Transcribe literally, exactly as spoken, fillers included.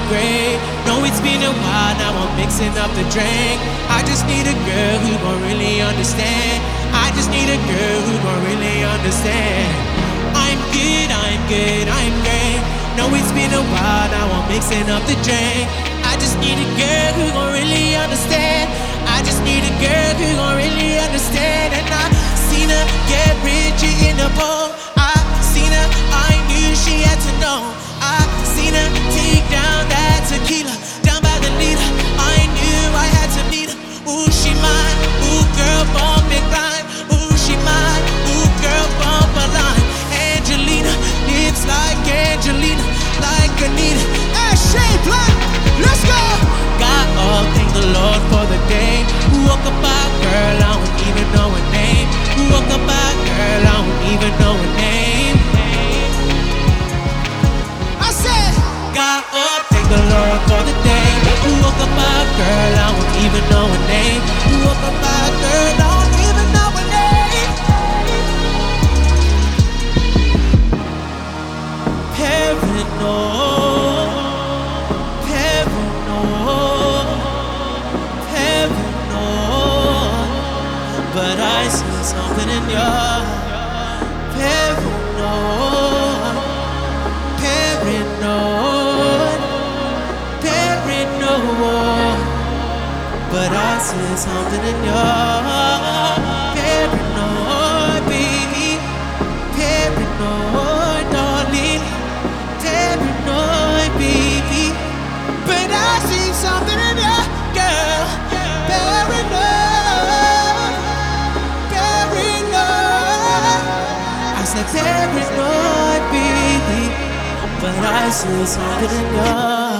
great. Know it's been a while, now I'm mixing up the drink. I just need a girl who gon' really understand. I just need a girl who gon' really understand. I'm good, I'm good, I'm great. Know it's been a while, now I'm mixing up the drink. I just need a girl who gon' really understand. I just need a girl who gon' really understand. And I seen her get rich in the bowl. I seen her, I knew she had to know. I seen her take down that tequila, down by the leader. I knew I had to meet her. Ooh, she mine. Ooh, girl, bump and grind. Ooh, she mine. Ooh, girl, bump a line. Angelina, lips like Angelina, like Anita. Ashay Black, let's go. God, oh, thank the Lord for the day. Who woke up our girl, I don't even know her name. Who woke up our girl, I don't even know her name. I said, God, oh, thank the Lord for the day. Who woke up our girl, I don't even know her name. Who woke up our girl, I don't even know her name. Paranoid, paranoid, paranoid. But I see something in your paranoid, paranoid, paranoid. But I see something in your paranoid, baby, paranoid, darling, paranoid, baby. But I see something in your girl, paranoid, paranoid. I said paranoid, baby. But I see something in your